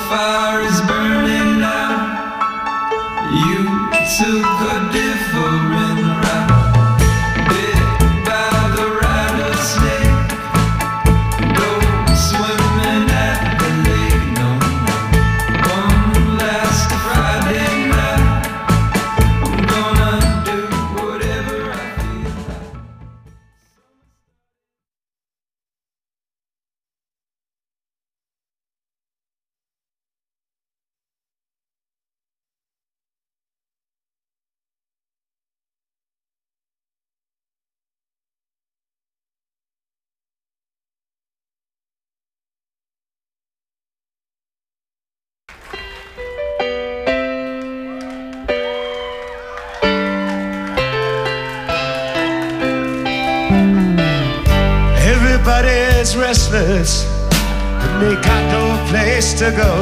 fire is burning out. You took a different route. Bit by the rattlesnake. Go swimming at the lake. No, one last Friday night. I'm gonna do whatever I feel like. Everybody's restless and they got no place to go.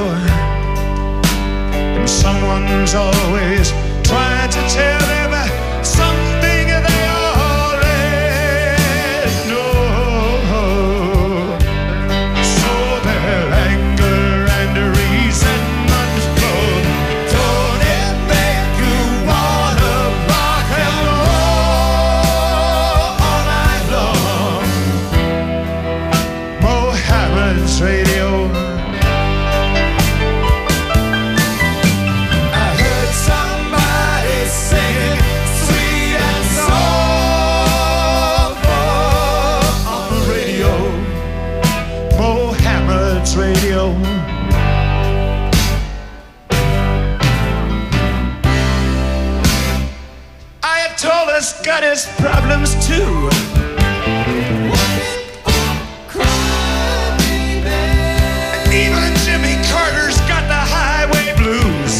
And someone's always trying to tell them something they already know. So their anger and resentment flow. Don't it make you wanna rock and roll all night long? Mohammed's Radio. I heard somebody singing sweet and soulful on the radio. Mohammed's Radio. Ayatollah's got his problems too. Even Jimmy Carter's got the highway blues.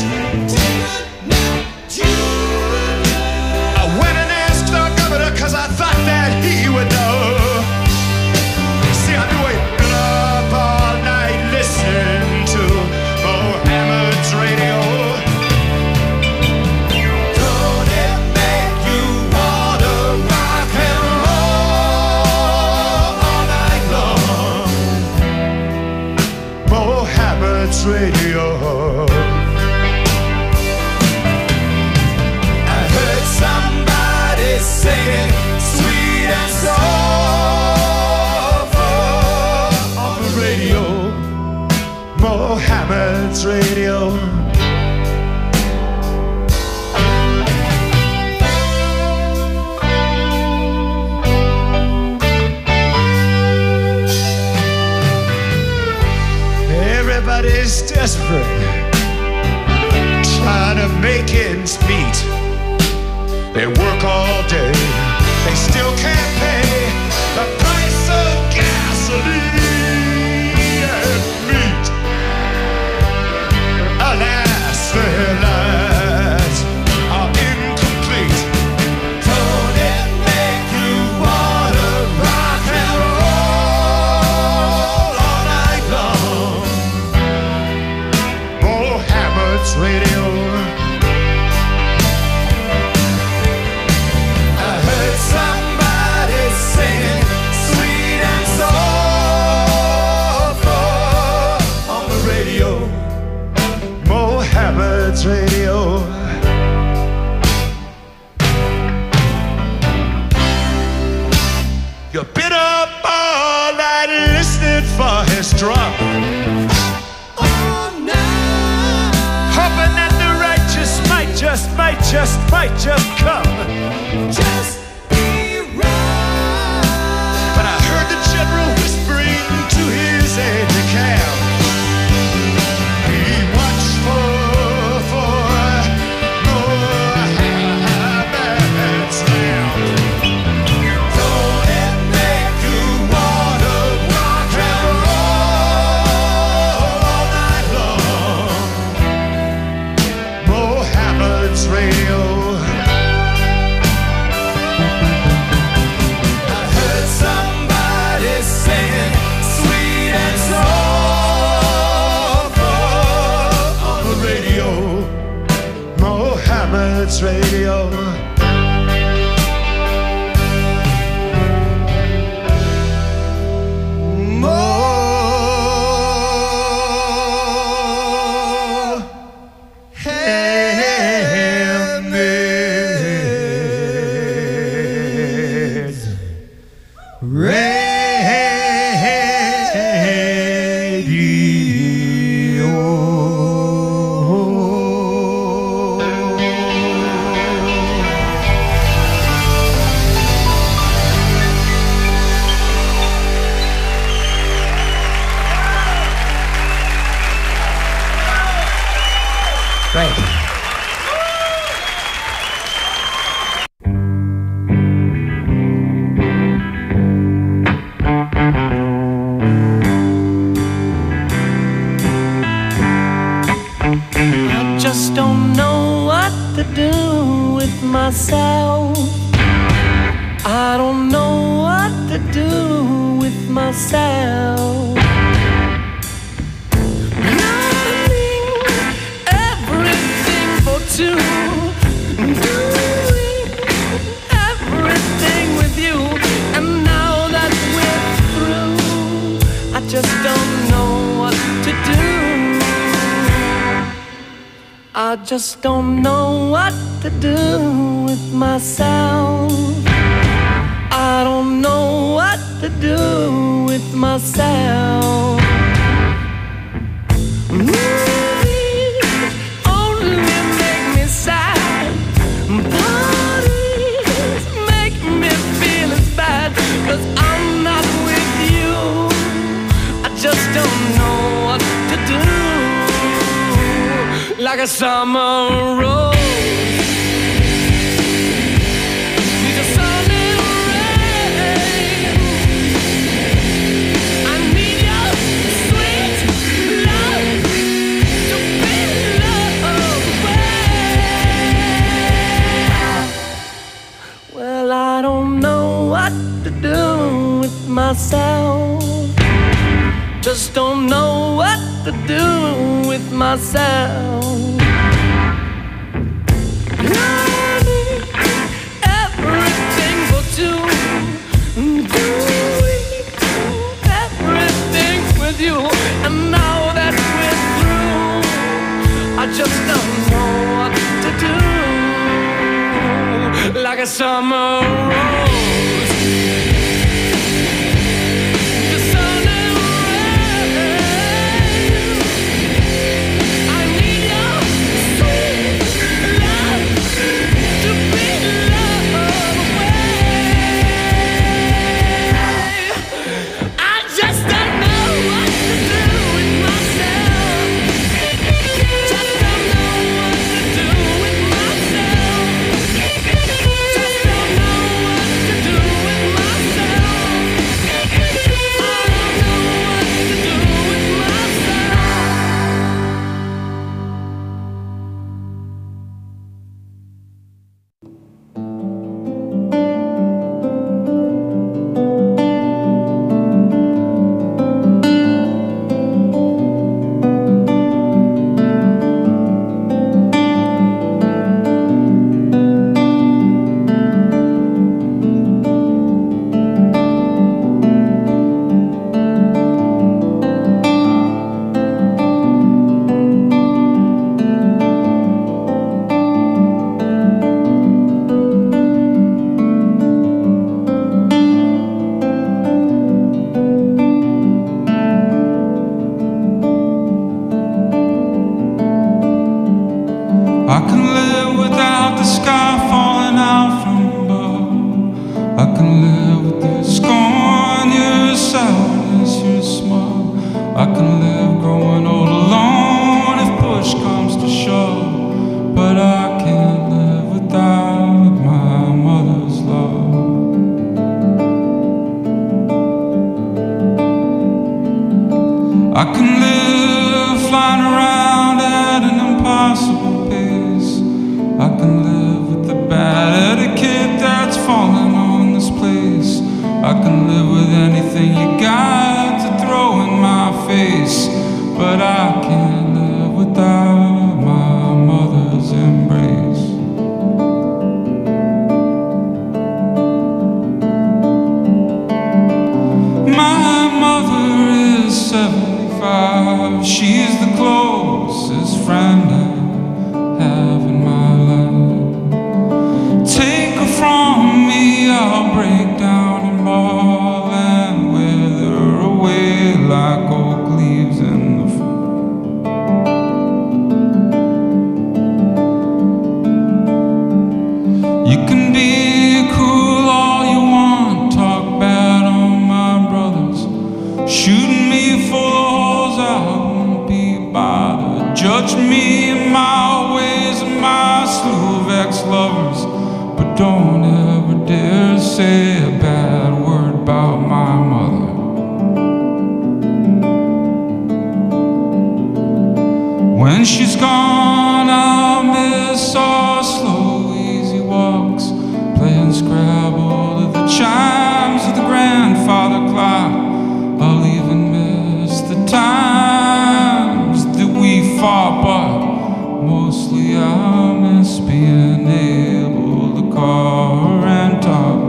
I went and asked the governor cause I thought that he would know. See, I've been waking up all night listening to Mohammed's Radio. Don't it make you wanna rock and roll all night long? Mohammed's Radio. I heard somebody singing sweet and soulful on the radio. Mohammed's Radio. Everybody's desperate, trying to make ends meet. They work all day, they still can't pay the price of gasoline and meat. Alas, their lives are incomplete. Don't it make you wanna rock and roll all night long? Mohammed's Radio. I heard somebody singing sweet and soulful on the radio. Mohammed's Radio. You've been up all night listening for his drum, hoping that the righteous might just come. Just be right. But I heard the general whispering to his aide-de-camp. Be watchful for Mohammed's lamp. Don't it make you wanna rock and roll all night long? Mohammed's Radio. Great. I just don't know what to do with myself. I don't know what to do with myself. Loving everything for two, doing everything with you, and now that we're through, I just don't know what to do. I just don't know what to do with myself. I don't know what to do with myself. Movies only make me sad. Parties make me feel as bad, 'cause I'm not with you. I just don't know what to do. Like a summer rose. Myself, just don't know what to do with myself. Loving everything for two, doing everything with you, and now that we're through, I just don't know what to do. Like a summer rose. From me, I'll break down and fall, and with her Judge me in my ways and my slew of ex-lovers, but don't ever dare say a bad word about my mother. When she's gone, I'll miss our slow, easy walks, playing Scrabble to the chimes of the grandfather clock. I'll even miss the times that we fought, but mostly I miss being able to call and talk.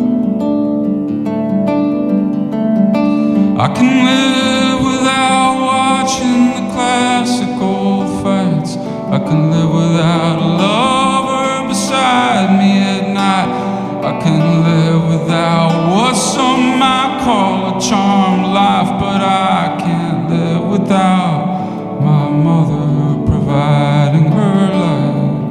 I can live without watching the classic old fights. I can live without a lover beside me at night. I can live without what some might call a charmed life, but I can't live without my mother providing her life.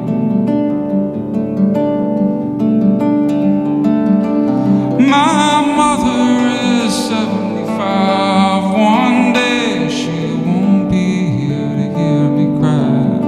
My mother is 75. One day she won't be here to hear me cry.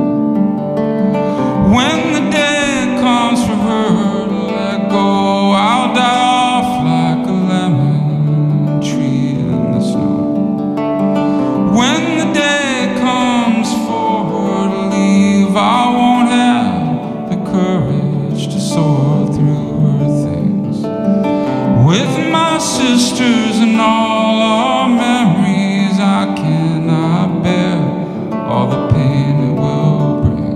When the day comes for her to let go, I'll die off like a lemon tree in the snow. When the day comes for her to leave, I won't have the courage to soar through her things. With my sisters and all our memories, I cannot bear all the pain it will bring.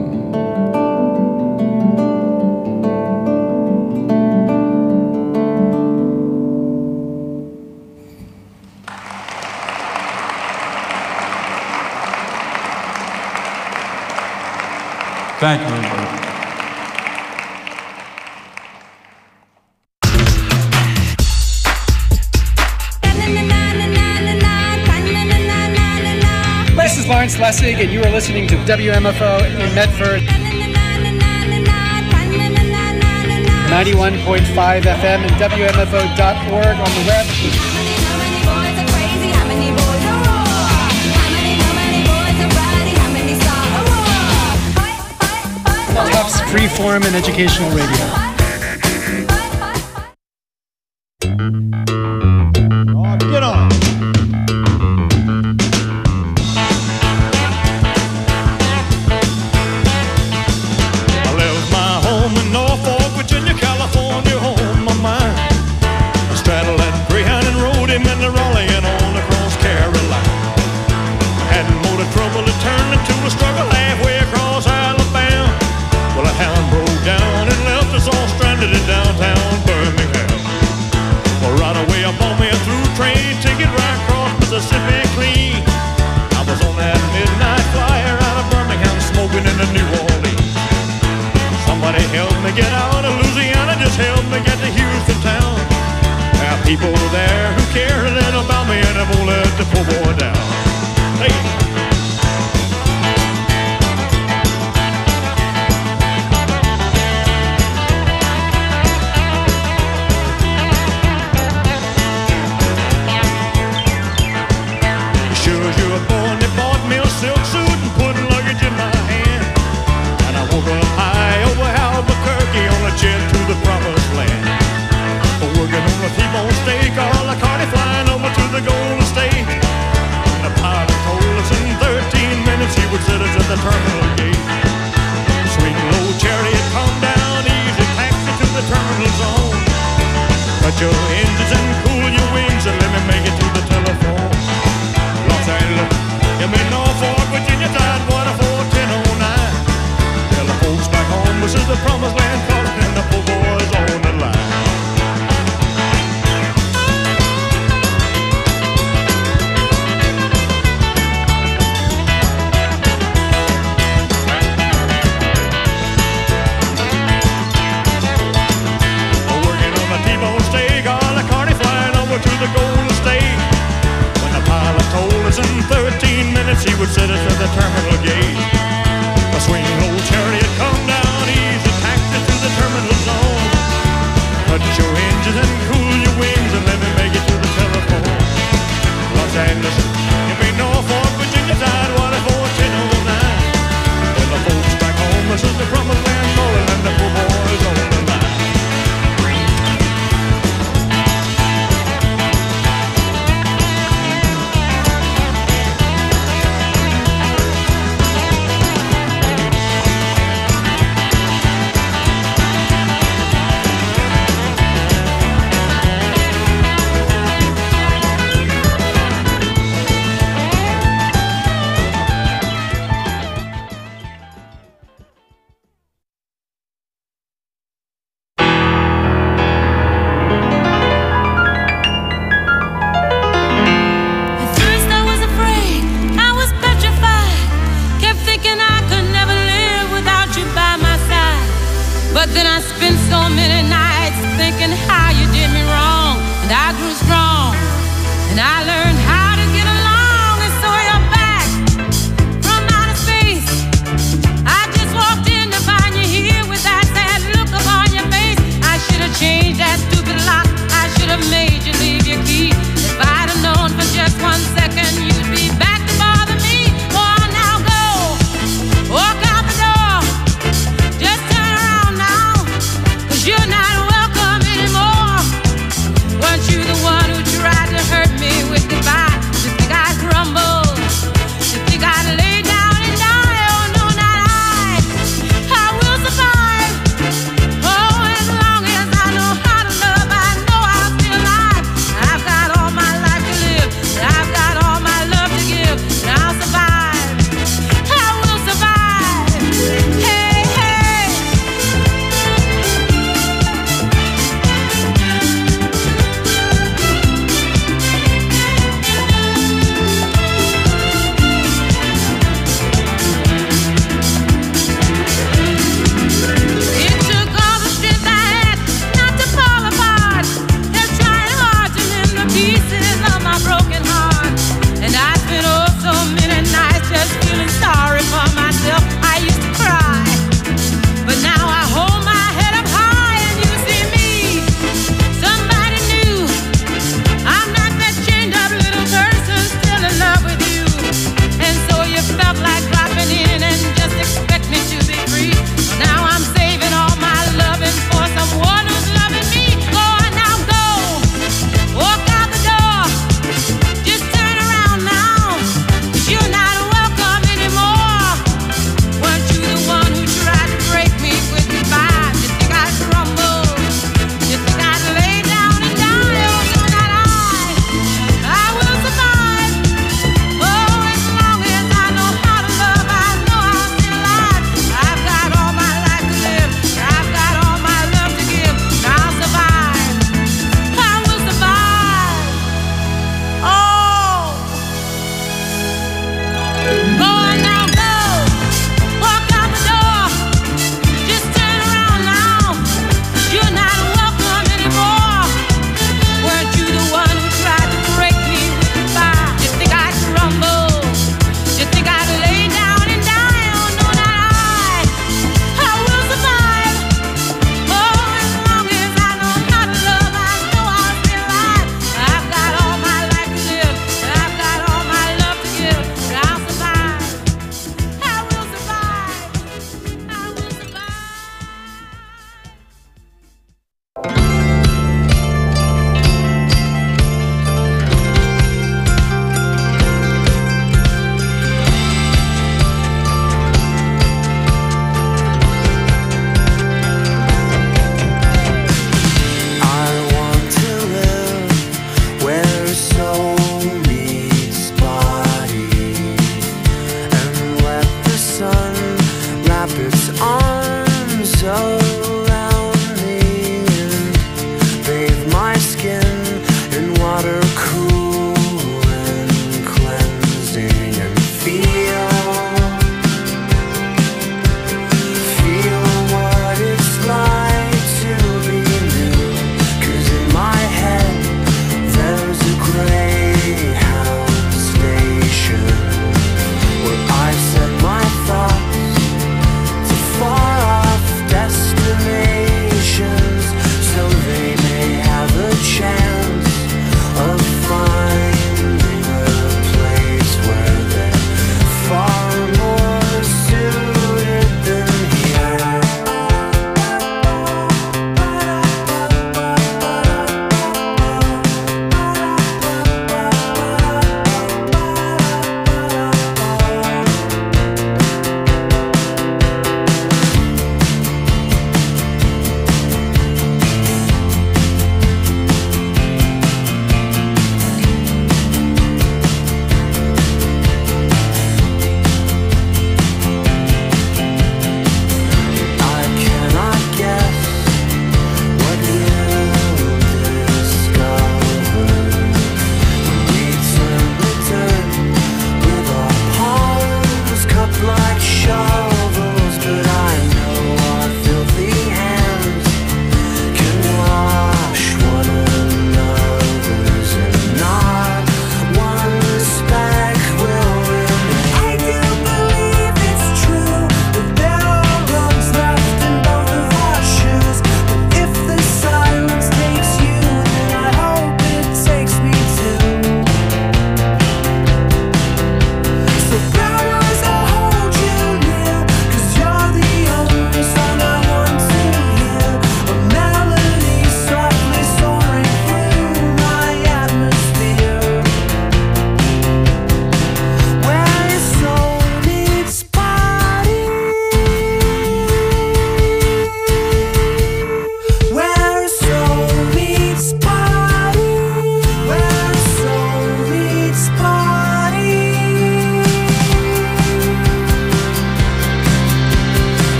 Thank you, everybody. This is Lawrence Lessig, and you are listening to WMFO in Medford, 91.5 FM and WMFO.org on the web. Tufts Freeform and Educational Radio. Get on. I left my home in Norfolk, Virginia, California, home my mind. I straddled that Greyhound and rode him into Raleigh and on across Carolina. Hadn't motor trouble, it turned into a struggle halfway across Alabama. Well, a hound broke down and left us all Then I spent so many nights thinking how you did me wrong, and I grew strong, and I learned how to get along. And so you're back from outer space. I just walked in to find you here with that sad look upon your face. I should have changed that stupid lock. I should have made you leave your key. If I'd have known for just 1 second you'd be back to bother me. Oh, now go, walk out the door. Just turn around now, 'cause you're not welcome anymore. Weren't you the one who tried to hurt me with goodbye?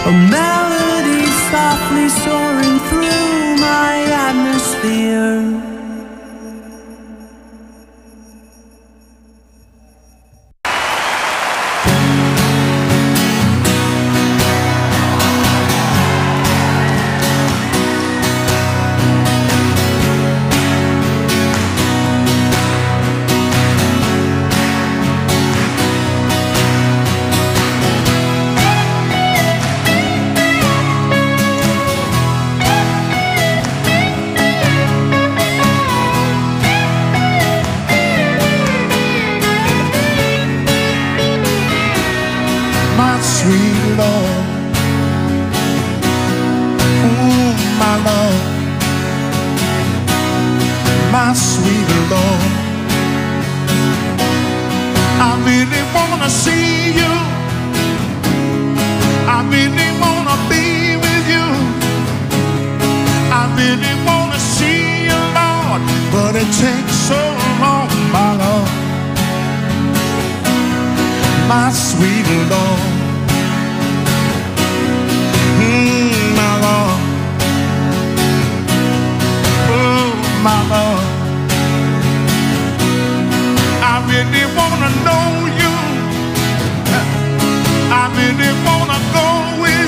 a melody softly soaring through my atmosphere. Sweet Lord, ooh, my Lord, my sweet Lord, I really wanna see you, I really wanna be with you, I really wanna see you, Lord, but it takes so long, my Lord, my sweet Lord. My Lord, oh my Lord, I really wanna know you, I really wanna go with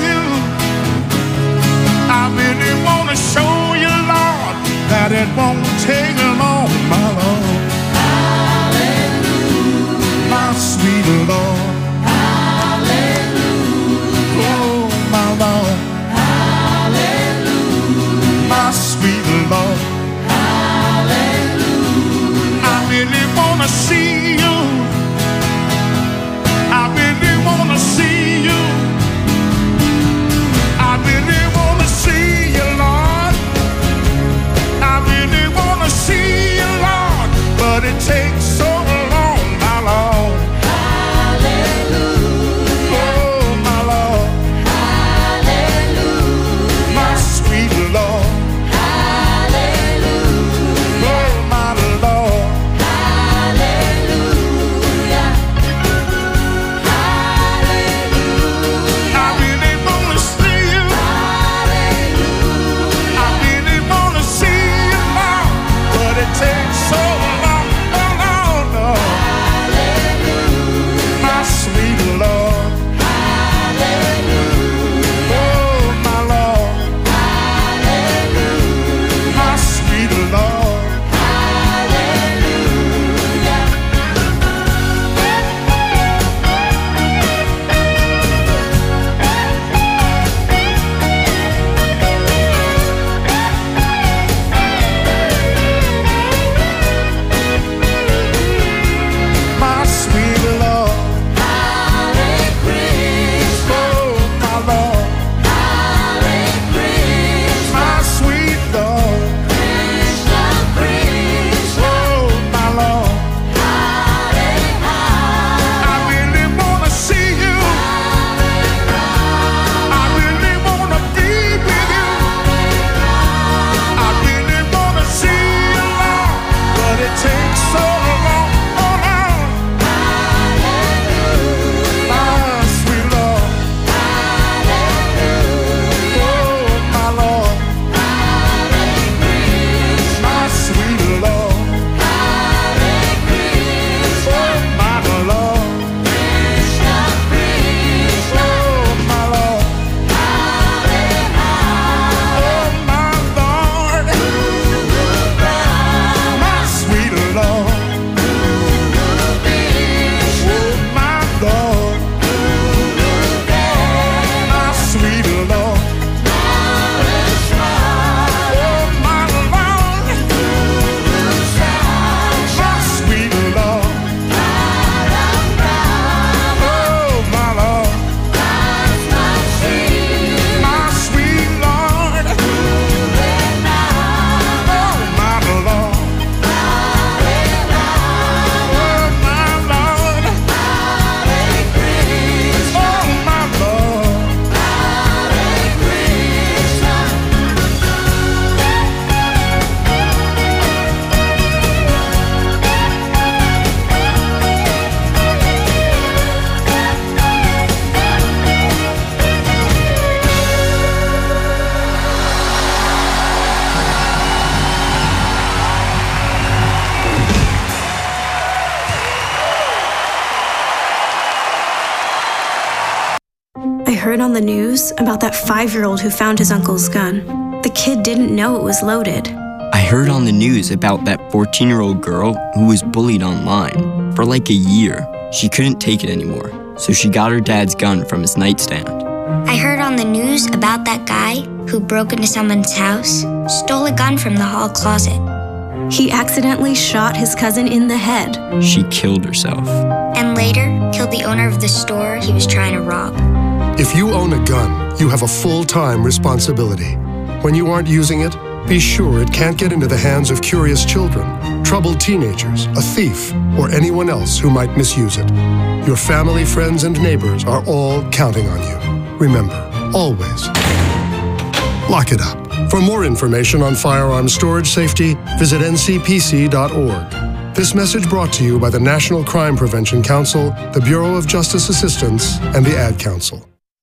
heard on the news about that 5-year-old who found his uncle's gun. The kid didn't know it was loaded. I heard on the news about that 14-year-old girl who was bullied online for like a year. She couldn't take it anymore, so she got her dad's gun from his nightstand. I heard on the news about that guy who broke into someone's house, stole a gun from the hall closet. He accidentally shot his cousin in the head. She killed herself. And later, killed the owner of the store he was trying to rob. If you own a gun, you have a full-time responsibility. When you aren't using it, be sure it can't get into the hands of curious children, troubled teenagers, a thief, or anyone else who might misuse it. Your family, friends, and neighbors are all counting on you. Remember, always, lock it up. For more information on firearms storage safety, visit ncpc.org. This message brought to you by the National Crime Prevention Council, the Bureau of Justice Assistance, and the Ad Council.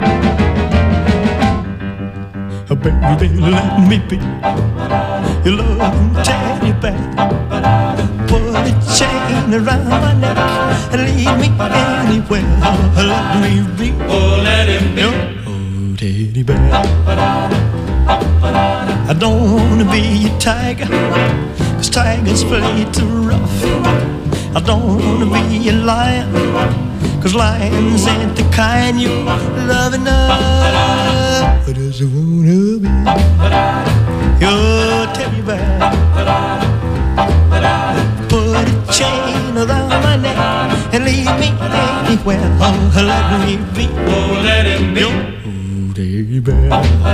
Baby, let me be your loving teddy bear. Put a chain around my neck and lead me anywhere. Let me be, oh, let him be, your teddy bear. I don't want to be a tiger, 'cause tigers play too rough. I don't want to be a lion, 'cause lions ain't the kind you love enough. I just wanna be your teddy bear. Put a chain around my neck and lead me anywhere. Oh, let me be, oh, let him be, your teddy bear.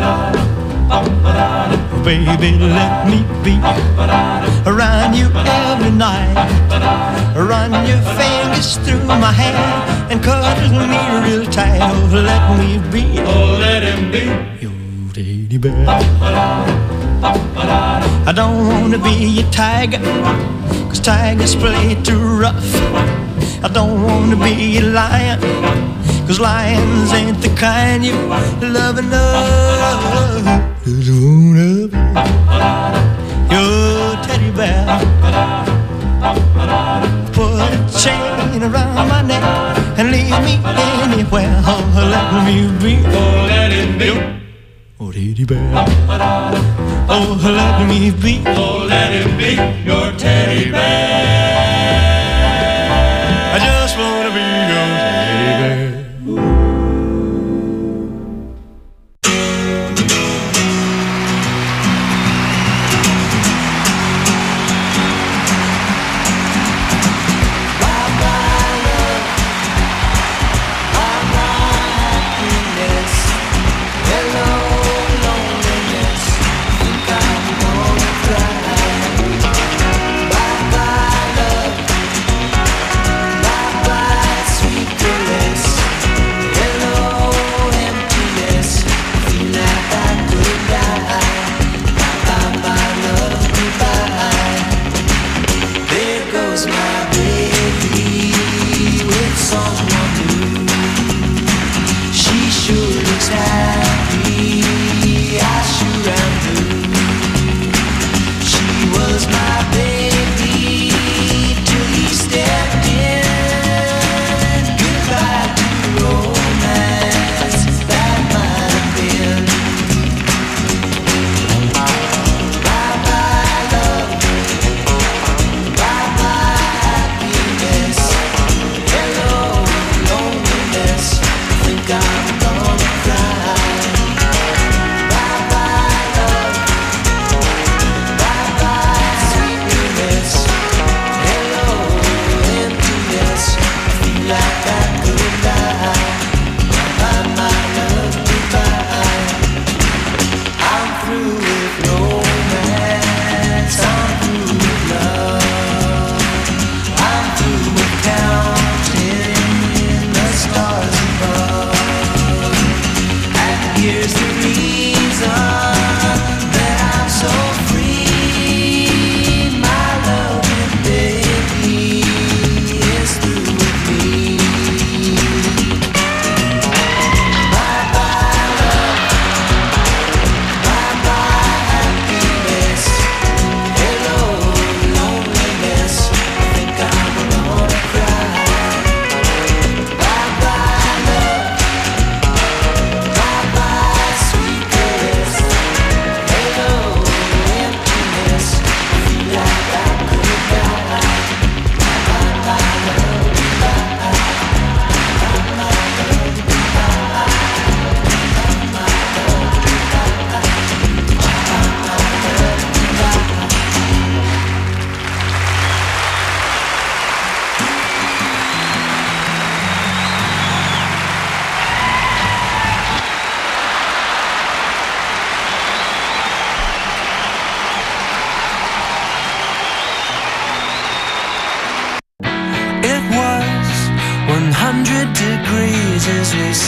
Baby, let me be around you every night. Run your fingers through my hair and cuddle me real tight. Oh, let me be, oh, let him be your teddy bear. I don't wanna be a tiger, 'cause tigers play too rough. I don't wanna be a lion, 'cause lions ain't the kind you love enough. Just wanna be your teddy bear. Put a chain around my neck and lead me anywhere. Oh, let me be, oh, let him be, oh, teddy bear. Oh, let me be, oh, let him be your teddy bear. I just wanna be your teddy bear.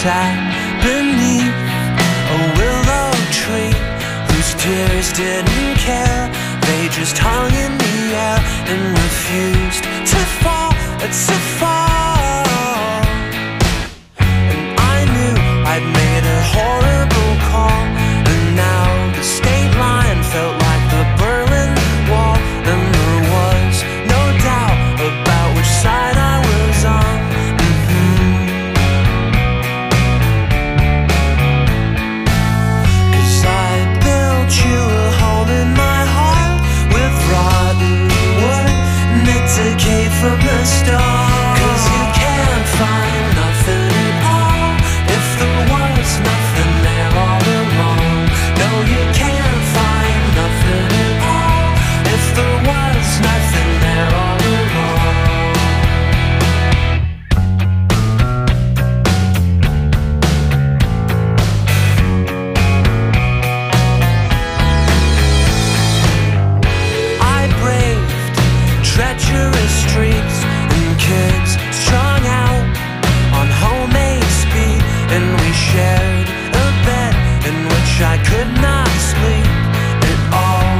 sat beneath a willow tree whose tears didn't care. They just hung in the air and refused to fall, to fall. And I knew I'd made a horrible call, and now the state line felt like the Berlin Wall, and there was no doubt about which side I was on. You a home in my heart with rotten wood, knit decay from the start. 'Cause you can't find nothing at all if there was nothing there all along. No, you can't find nothing at all if there was nothing there all along. Treacherous streets and kids strung out on homemade speed, and we shared a bed in which I could not sleep at all.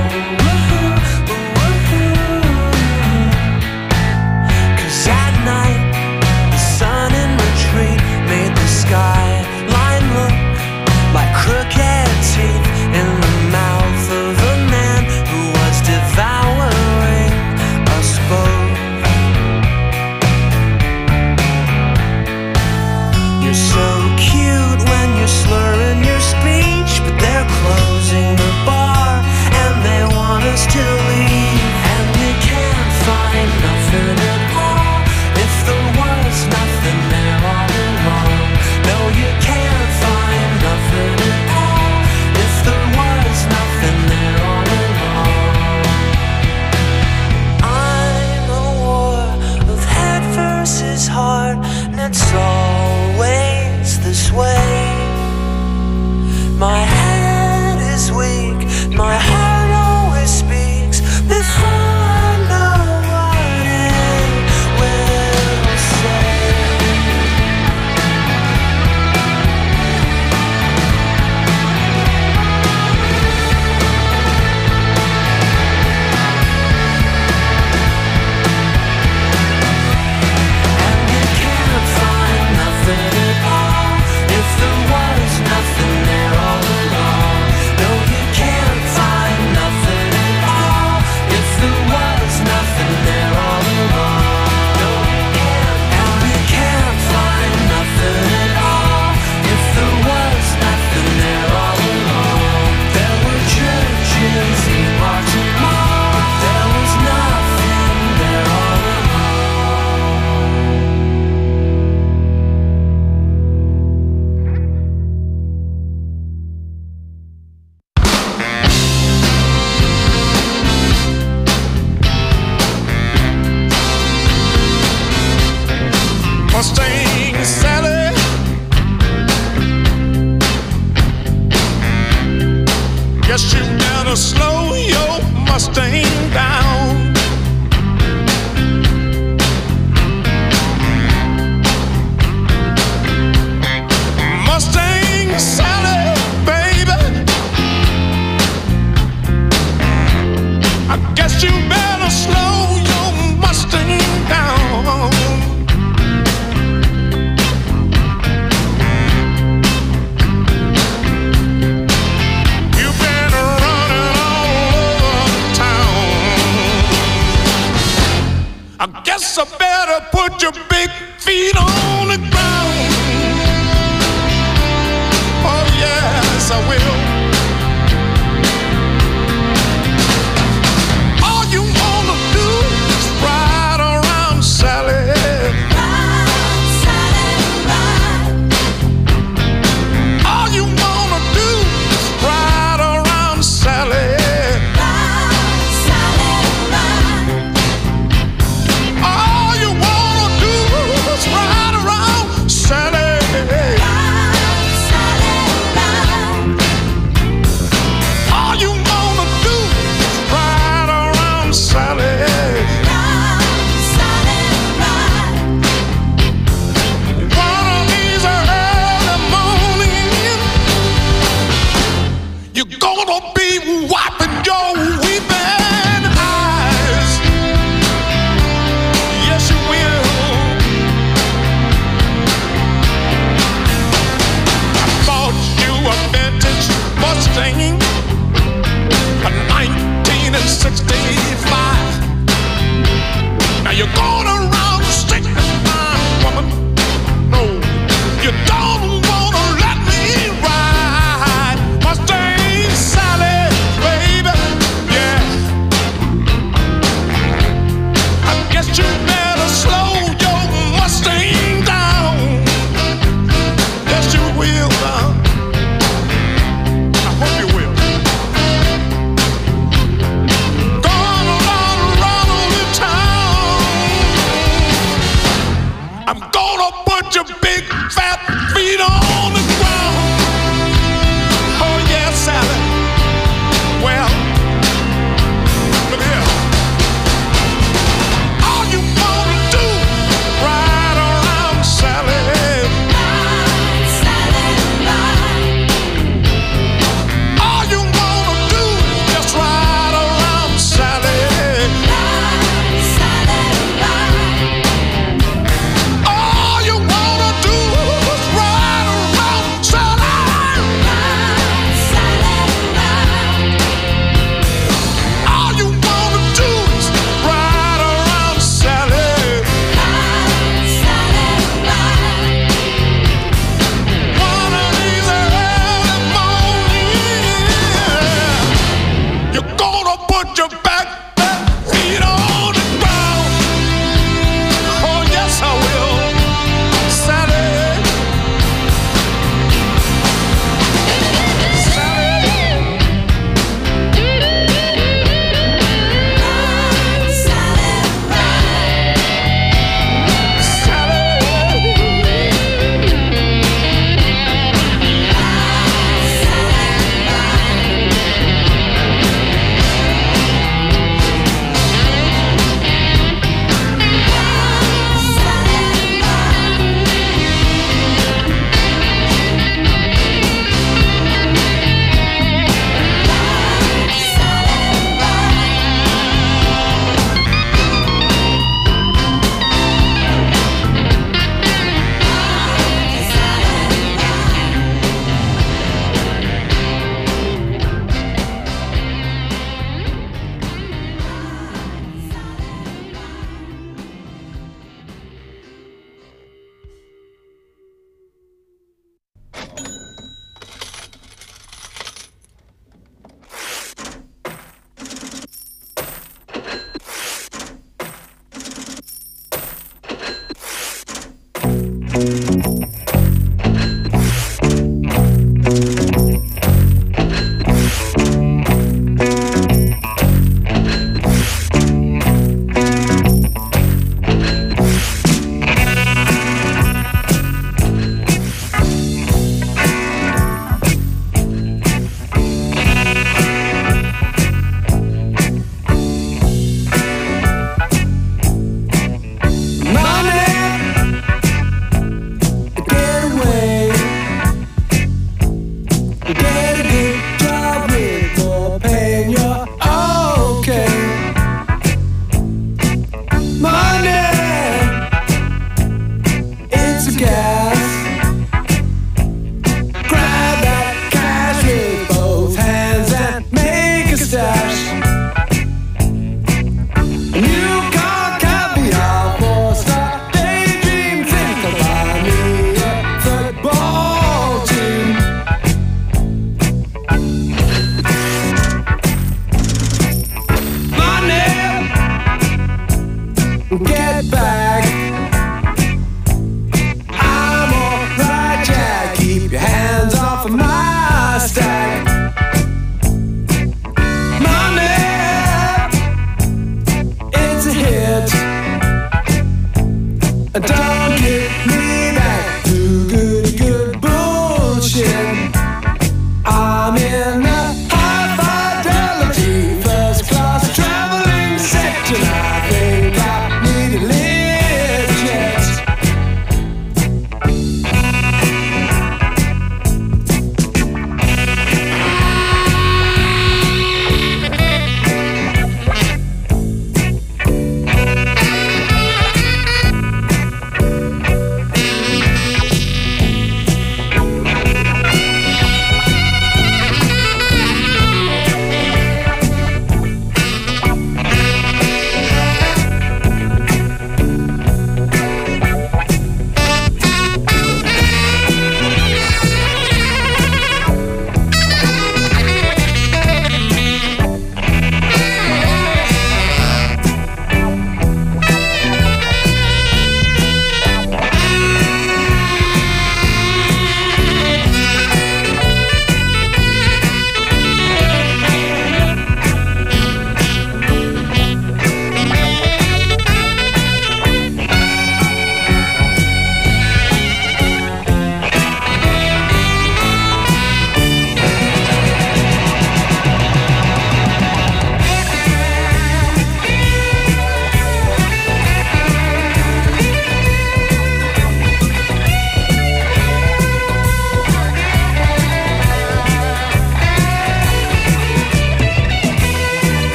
'Cause at night the sun in retreat made the skyline look like crooked teeth in the mouth of a man who was devouring us both. You're so cute when you're slurring your speech, but they're closing the bar and they want us to leave. And you can't find nothing at all if there was nothing there all along. No, you can't find nothing at all if there was nothing there all along. I'm a war of head versus heart, and it's always this way. My head is weak, my heart always speaks before I know what it will say. If there was nothing there all along, no, you can't find nothing at all. If there was nothing there all along, no, you can't. And you can't find nothing at all. If there was nothing there all along, there were churches, parks and malls, but there was nothing there all Mustang Sally, guess you better slow your Mustang down. Mustang Sally, baby, I guess you better slow your Mustang down. You've been running all over town. I guess I better put your big feet on the ground. Oh yes, I will. All you wanna do is ride around, Sally. Ride, Sally, ride. All you wanna do is ride around, Sally. Ride, Sally, ride. All you wanna do is ride around, Sally. Ride, Sally, ride. gonna be wiping your weeping eyes. Yes, you will. I bought you a vintage Mustang, a 1965. Now you're going around the street and find, woman, no, you don't wanna let me ride Mustang Sally, baby, yeah. I guess you better slow your Mustang down. Yes, you will now. I hope you will. Gonna run the town. I'm gonna put your big fat feet on the ground. Oh yeah, Sally. Well, look here. All you wanna do, ride around, Sally. All you wanna do, just ride around, Sally. All you wanna do is ride around, Sally. All you wanna do is ride around, Sally. One of these early mornings, you're gonna put your back feet on the ground. Oh yes, I will, Sally.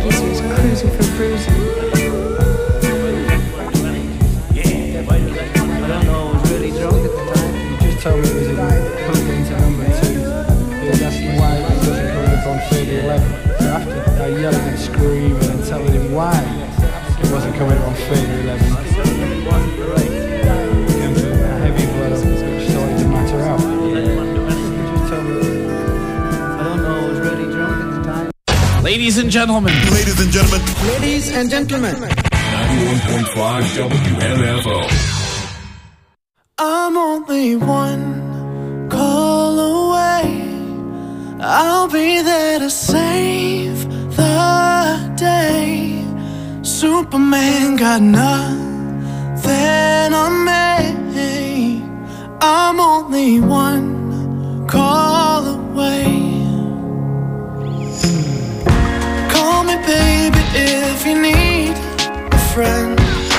guess he was cruising for bruising. I don't know, I was really drunk at the time. He just told me it was hooked into number 2. He was asking why it wasn't coming up on 3011. So after I yelling and screaming and telling him why it wasn't coming up on 3011, a heavy blood up started to matter out. He just told me, I don't know, I was really drunk at the time. Ladies and gentlemen. Ladies and gentlemen. Ladies and gentlemen. 91.5 WMFO. I'm only one call away. I'll be there to save the day. Superman got nothing on me. I'm only one call away. Call me baby if you need a friend.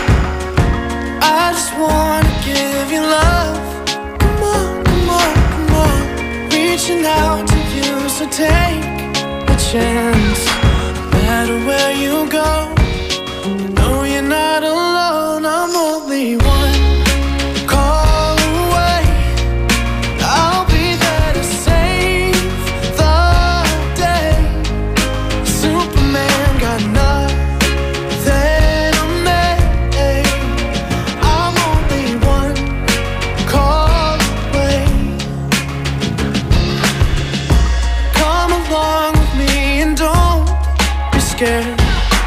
I just wanna give you love. Come on, come on, come on. Reaching out to you, so take a chance. No matter where you go, you know you're not alone. I'm only one call away. I'll be there to save the day. Superman got nothing on me. I'm only one call away. Come along with me and don't be scared.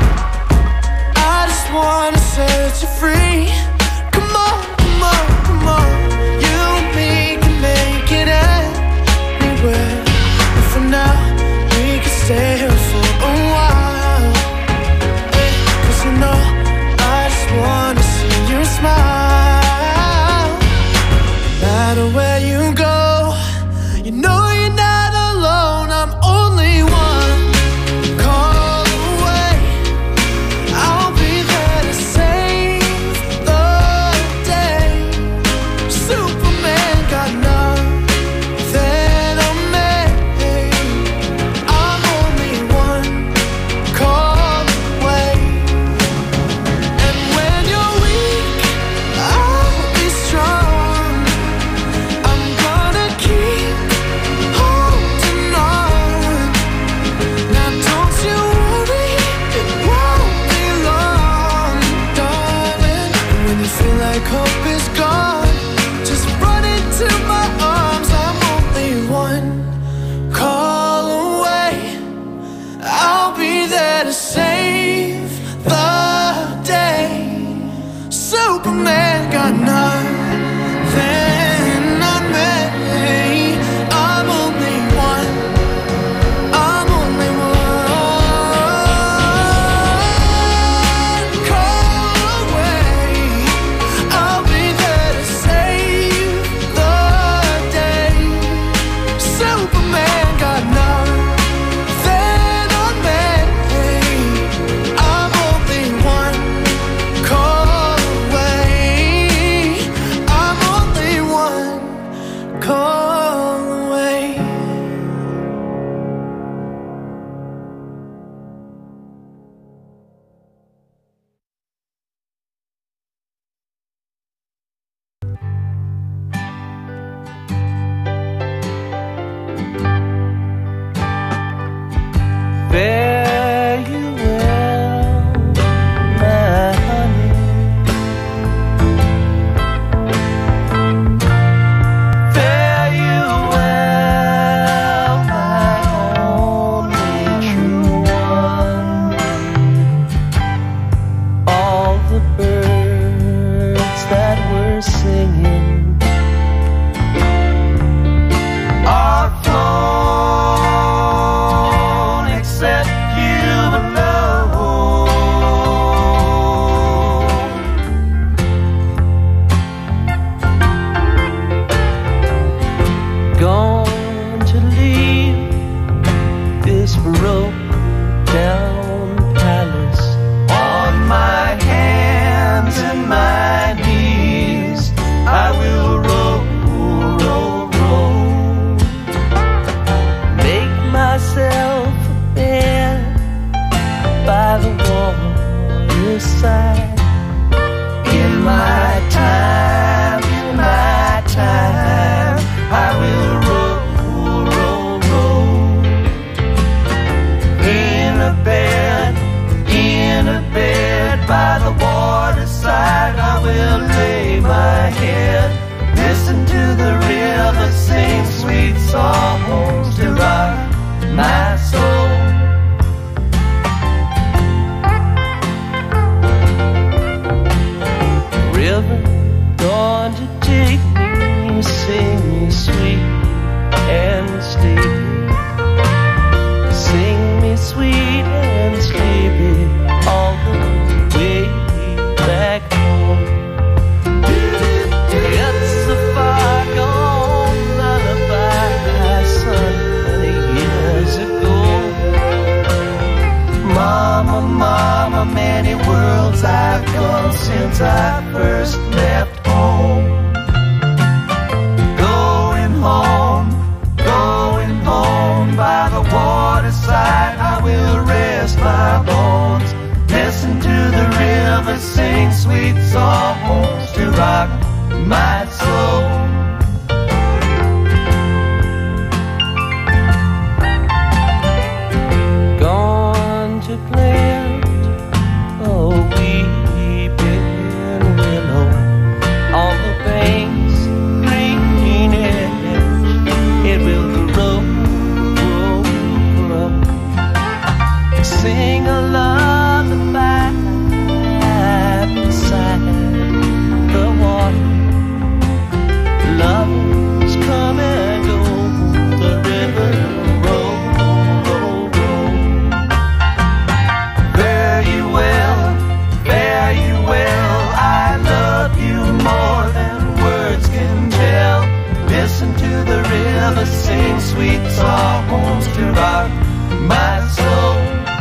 I just wanna set you free. Come on, come on, come on. You and me can make it anywhere. And for now, we can stay here for a while. Hey, 'cause you know, I just wanna see you smile. No matter where you go, you know you're not alone. I'm only one call away. I'll be there to save the day. Superman got nothing on me. I'm only one call away. And when you're weak, I'll be strong. I'm gonna keep holding on. Now don't you worry, it won't be long, darling. When you feel like hope is gone, just run into my arms. I'm only one call away. I'll be there to save the day. Superman got nothing on me. I'm only one. I'm only one call away. I'll be there to save the day. Superman got nothing on me. I'm only one call away. I'm only one call away. Fare you well, my honey. Fare you well, my only true one. All the birds that were singing are flown, except you alone. Going to leave this broke-down palace on my hands and my knees. I will roll, roll, roll. Make myself a bed by songs to rock my soul. River, going to take me, sing me sweet and sleepy. Sing me sweet and sleepy all the way back home. It's a far gone lullaby sung many years ago. Mama, mama, many worlds I've gone since I first left home. Going home, going home by the waterside, I will rest my bones. Listen to the river sing sweet songs to rock my soul. Gone to plant a weeping willow on the bank's green edge. It will grow, grow, grow. Sing a lullaby beside the water. Lovers come and go, the river roll, roll, roll. Fare you well, fare you well. I love you more than words can tell. Listen to the river sing sweet songs to rock my soul.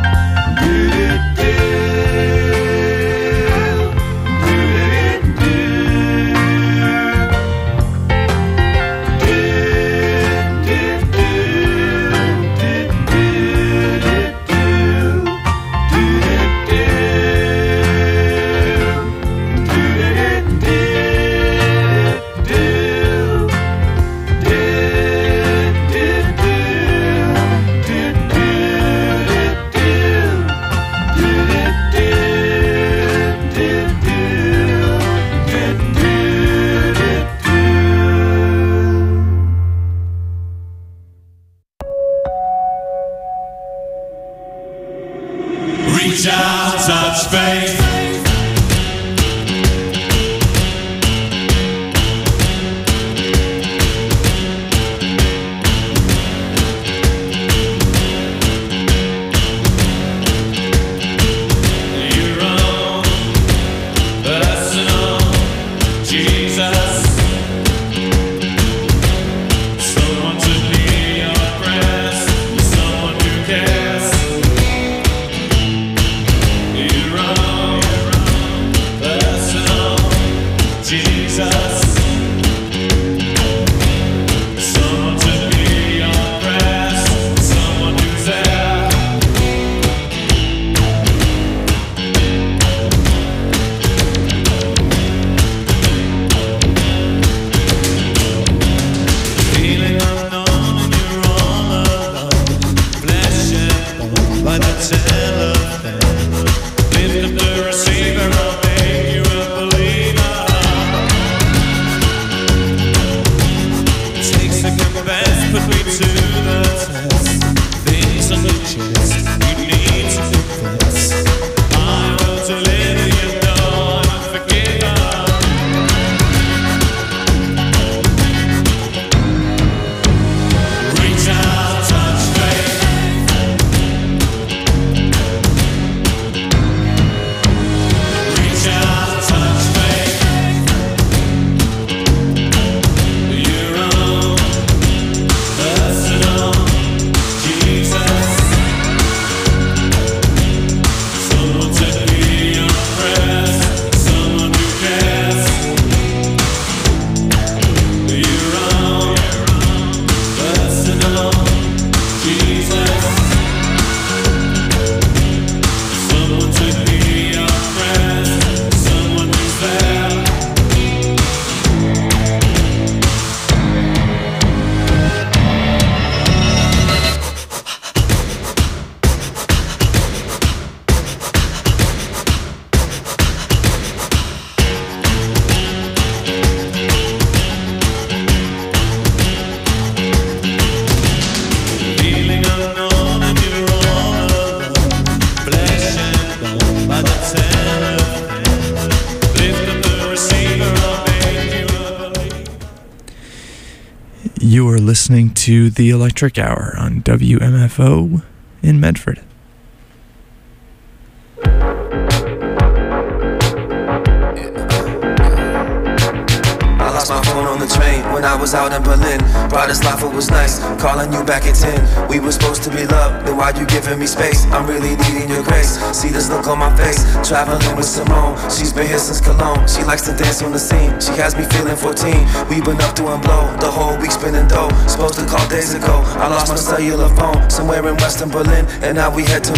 Reach out, touch faith. Your own personal Jesus. Someone to hear your prayers, someone who cares. Your own personal Jesus. Someone to hear your prayers, someone who's there. Feeling unknown and you're all alone. Flesh and bone by the telephone. Lift up the receiver, I'll make you a believer. Takes a confess, put me to the test. Things on your chest, you need to confess. I will deliver you, know I'm a forgiver. Reach out, touch faith. You are listening to The Electric Hour on WMFO in Medford. I lost my phone on the train when I was out in Berlin. Bratislava was nice, calling you back at 10. We were supposed to be loved, then why you giving me space? I'm really needing your grace. See this look on my face, traveling with Simone. She's been here since Cologne. She likes to dance on the scene. She has me feeling 14. We've been up doing blow, the whole week spinning dough. Supposed to call days ago. I lost my cellular phone somewhere in Western Berlin, and now we head to